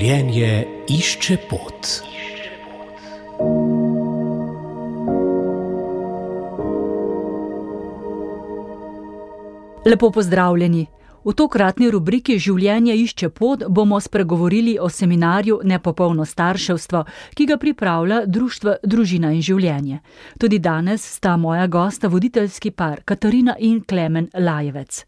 Življenje išče pot. Lepo pozdravljeni. V tokratni rubriki Življenje išče pot bomo spregovorili o seminarju Nepopolno starševstvo, ki ga pripravlja Društvo Družina in življenje. Tudi danes sta moja gosta voditeljski par Katarina in Klemen Lajevec.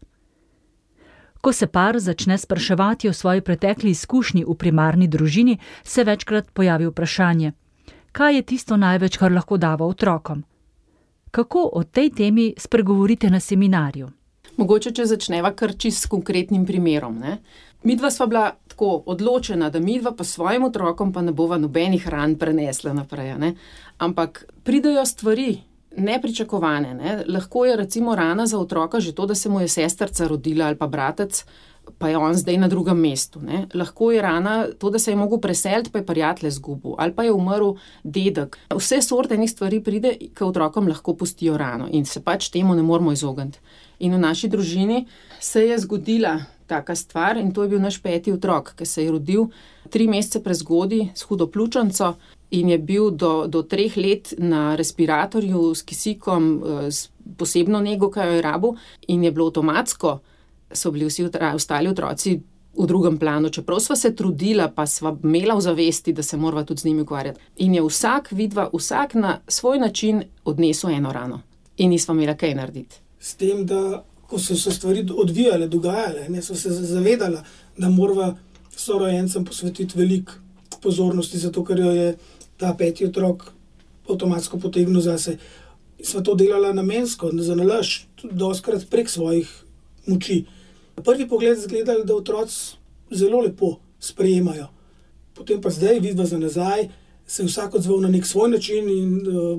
Ko se par začne spraševati o svoji pretekli izkušnji v primarni družini, se večkrat pojavi vprašanje: kaj je tisto največ, kar lahko dava otrokom? Kako o tej temi spregovorite na seminarju? Mogoče, če začneva kar čisto s konkretnim primerom, ne. Midva sva bila tako odločena, da midva pa svojim otrokom pa ne bova nobenih ran prenesla naprej, ne. Ampak pridejo stvari nepričakovane, ne. Lahko je recimo rana za otroka že to, da se mu je sestrica rodila ali pa bratec, pa je on zdaj na drugem mestu, ne. Lahko je rana to, da se je mogel preseliti, pa je prijatelje izgubil, ali pa je umrl dedek. Vse sorte enih stvari pride, ki otrokom lahko pustijo rano in se pač temu ne moremo izogniti. In v naši družini se je zgodila taka stvar in to je bil naš 5. otrok, ki se je rodil 3 mesece prezgodaj s hudo pljučnico in je bil do 3 let na respiratorju s kisikom, s posebno nego, ki jo je rabil, in je bilo avtomatsko, so bili vsi ostali otroci v drugem planu, čeprav sva se trudila, pa sva imela v zavesti, da se morava tudi z njimi ukvarjati. In je vsak na svoj način odnesel eno rano in nisva imela kaj narediti. S tem, da ko so se stvari odvijale, dogajale, ne, so se zavedala, da morava sorojencem posvetiti veliko pozornosti, zato ker jo je ta 5. otrok avtomatsko potegnil zase. Sva to delala namensko, zanalašč, dostikrat prek svojih moči. Na prvi pogled izgledali, da otroci zelo lepo sprejemajo. Potem pa zdaj, vidva za nazaj, se je vsak odzval na nek svoj način in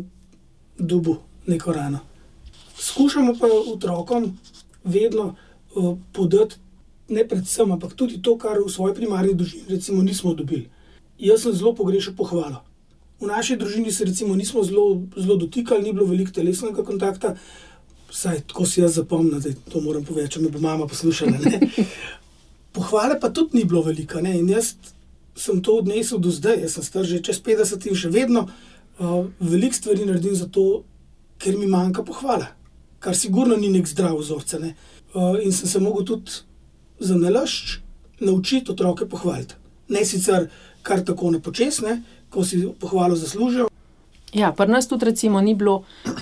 dobil neko rano. Skušamo pa otrokom vedno podati ne predvsem, ampak tudi to, kar v svoji primarni družini recimo nismo dobili. Jaz sem zelo pogrešal pohvalo. V naši družini se recimo nismo zelo dotikali, ni bilo veliko telesnega kontakta, vsaj tako si jaz zapomnil, zdaj to moram povedati, če me bo mama poslušala, ne. Pohvale pa tudi ni bilo veliko, ne, in jaz sem to odnesel do zdaj, jaz sem star že čez 50 in še vedno veliko stvari naredim zato, ker mi manjka pohvala, kar sigurno ni nek zdrav vzorce, ne. In sem se mogel tudi zanalašč naučiti otroke pohvaliti. Ne sicer kar tako na počez, ne, ko si pohvalo zaslužijo. Ja, pri nas tudi recimo ni bilo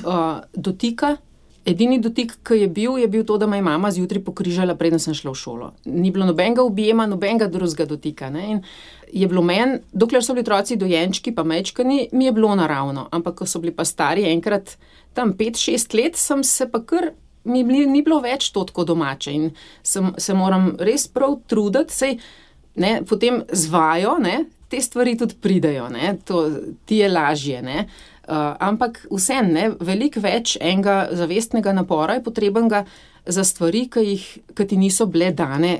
dotika. Edini dotik, ki je bil to, da me je mama zjutraj pokrižala, preden sem šla v šolo. Ni bilo nobenega objema, nobenega drugega dotika, ne. In je bilo meni, dokler so bili otroci dojenčki pa majčkeni, mi je bilo naravno. Ampak ko so bili pa stari enkrat tam 5-6 let, sem se pa kar, ni bilo več to tako domače in se moram res prav truditi, saj, ne, potem z vajo, ne, te stvari tudi pridejo, ne, to ti je lažje, ne. Ampak vseeno, ne, veliko več enega zavestnega napora je potrebnega za stvari, ki ti niso bile dane.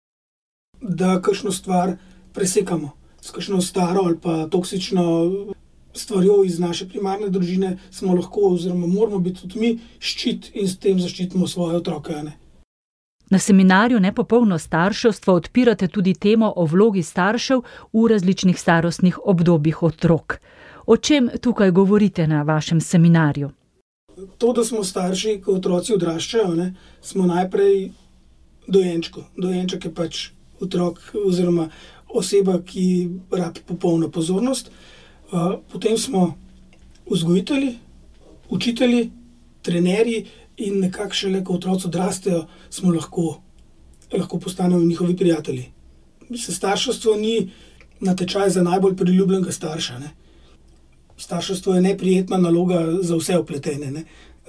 Da kakšno stvar presekamo s kakšno staro ali pa toksično stvarjo iz naše primarne družine, smo lahko oziroma moramo biti tudi mi ščit in s tem zaščitimo svoje otroke, ne. Na seminarju Nepopolno starševstvo odpirate tudi temo o vlogi staršev v različnih starostnih obdobjih otrok. O čem tukaj govorite na vašem seminarju? To, da smo starši, ko otroci odraščajo, ne, smo najprej dojenček je pač otrok oziroma oseba, ki rabi popolno pozornost. Potem smo vzgojitelji, učitelji, trenerji in nekako šele, ko otroci odrastejo, smo lahko postanemo njihovi prijatelji. Starševstvo ni natečaj za najbolj priljubljenega starša, ne. Starševstvo je neprijetna naloga za vse vpletene, ne,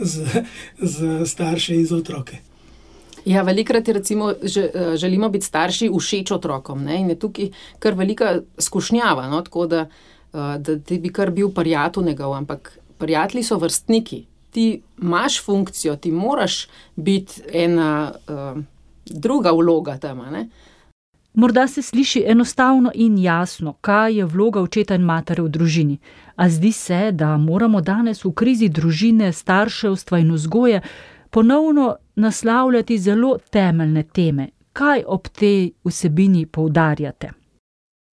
z starše in za otroke. Ja, velikokrat je recimo, želimo biti starši všeč otrokom, ne, in je tukaj kar velika skušnjava, no, tako da ti bi kar bil prijatelj njegov, ampak prijatelji so vrstniki. Ti imaš funkcijo, ti moraš biti ena druga vloga tam, ne. Morda se sliši enostavno in jasno, kaj je vloga očeta in matere v družini. A zdi se, da moramo danes v krizi družine, starševstva in vzgoje ponovno naslavljati zelo temeljne teme. Kaj ob tej vsebini poudarjate?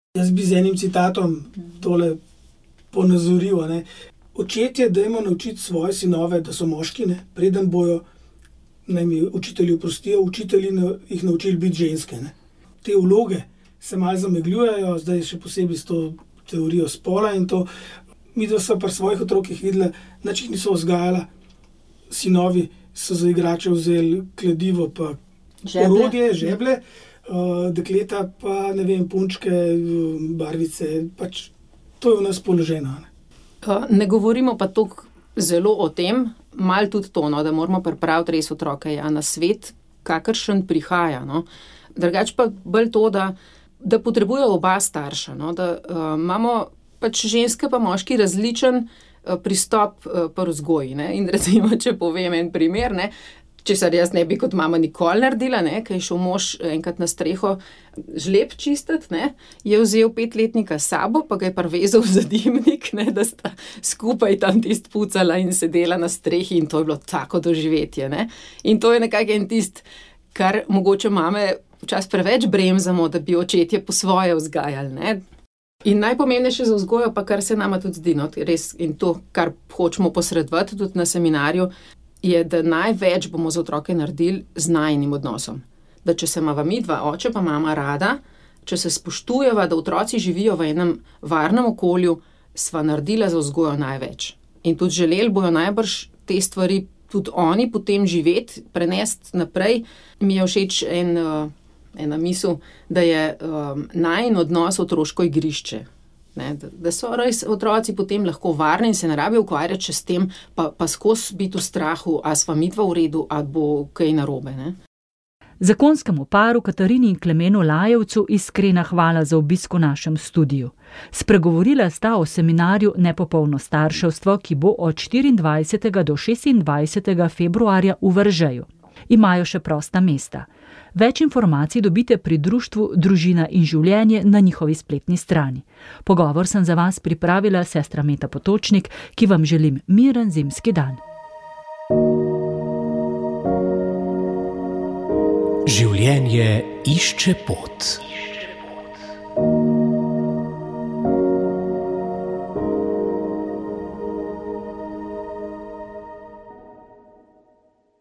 Jaz bi z enim citatom tole ponazoril. Očetje, dajmo naučiti svoje sinove, da so moški, preden bojo, naj mi učitelji oprostijo, učitelji jih naučili biti ženske. Te vloge se malo zamegljujejo, zdaj še posebej s to teorijo spola in to. Midva sva pri svojih otrokih videla, nič jih niso vzgajala. Sinovi so za igrače vzeli kladivo pa orodje, žeblje, dekleta pa, punčke, barvice, pač to je v nas položeno. Ne govorimo pa toliko zelo o tem, malo tudi to, da moramo pripraviti res otroke na svet, kakršen prihaja. Drugače pa bolj to, da potrebujejo oba starša, da imamo pač ženske pa moški različen pristop pri vzgoji. In recimo, če povem en primer, česar jaz ne bi kot mama nikoli naredila, ker je šel mož enkrat na streho žleb čistiti, je vzel 5-letnika s sabo, pa ga je privezal v zadimnik, da sta skupaj tam tist pucala in sedela na strehi in to je bilo tako doživetje. In to je nekako en tist, kar mogoče mame včasih preveč bremzamo, da bi očetje po svoje vzgajali. In najpomembnejše za vzgojo pa, kar se nama tudi zdi, res, in to, kar hočemo posredovati tudi na seminarju, je, da največ bomo za otroke naredili z najinim odnosom. Da če se imava midva, oče pa mama rada, če se spoštujeva, da otroci živijo v enem varnem okolju, sva naredila za vzgojo največ. In tudi želeli bojo najbrž te stvari tudi oni potem živeti, prenesti naprej. Mi je všeč ena misel, da je najin odnos otroško igrišče. Da so res otroci potem lahko varni in se ne rabijo ukvarjati še s tem, pa skozi biti v strahu, a sva midva v redu, a bo kaj narobe. Zakonskemu paru Katarini in Klemenu Lajevcu iskrena hvala za obisk v našem studiu. Spregovorila sta o seminarju Nepopolno starševstvo, ki bo od 24. do 26. februarja v Veržeju. Imajo še prosta mesta. Več informacij dobite pri društvu Družina in življenje na njihovi spletni strani. Pogovor sem za vas pripravila sestra Meta Potočnik, ki vam želim miren zimski dan. Življenje išče pot.